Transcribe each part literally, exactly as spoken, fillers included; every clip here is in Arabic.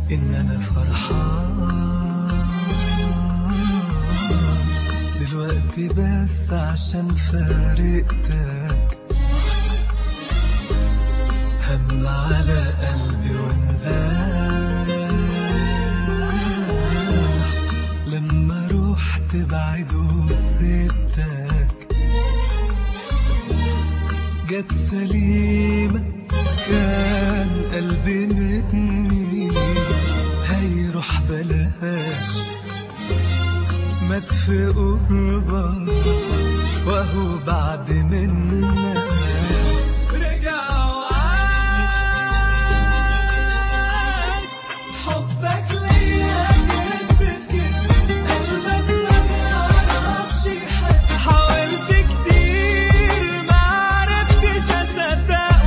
إن أنا فرحان دلوقتي بس عشان فارقتك، هم على قلبي وانزاح لما روحت بعيد وسبتك. جت سليمة كان قلبي متني، هيروح بلاش مات في قربك وهو بعد منا رجع وعاش. حبك ليا كدب في قلبك ما بيعرفش حد، حاولت كتير ما عرفتش اصدقه،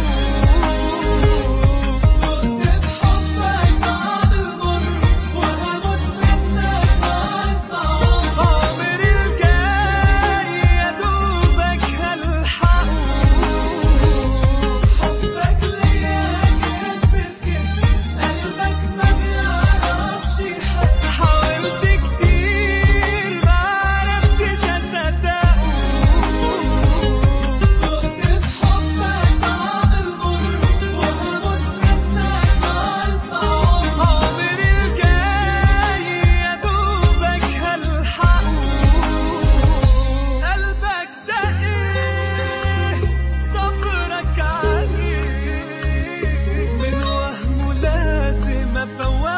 كنت في حبك بعد المر وهموت منك بصعب. عمري الجاي يا دوبك هلحقه، حبك ليا كدب في قلبك ما بيعرفش حد، حاولت كتير ما عرفتش اصدقه، كنت في حبك بعد المر وهموت منك بصعب. عمري الجاي يا دوبك هلحقه، قلبك دق صبرك عليه من وهمه لازم افوقه.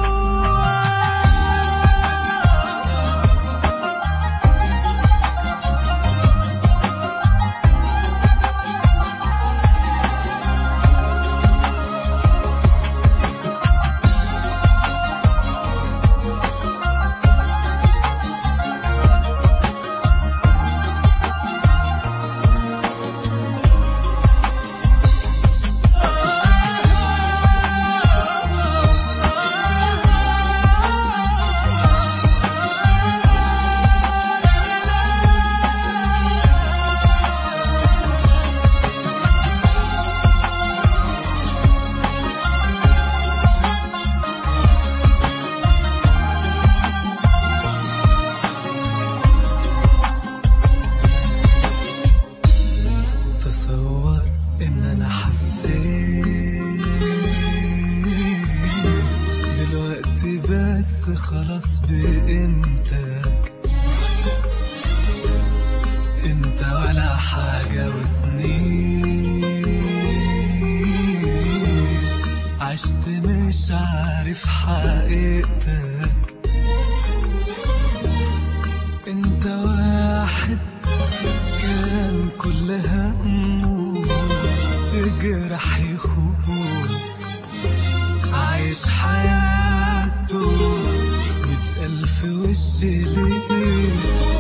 تصور ان انا حسيت دلوقتي بس خلاص بقيمتك، انت ولا حاجة وسنين عشت مش عارف حقيقتك. انت واحد كان كل همه يجرح يخون، عايش حياته مئة ألف وش ليه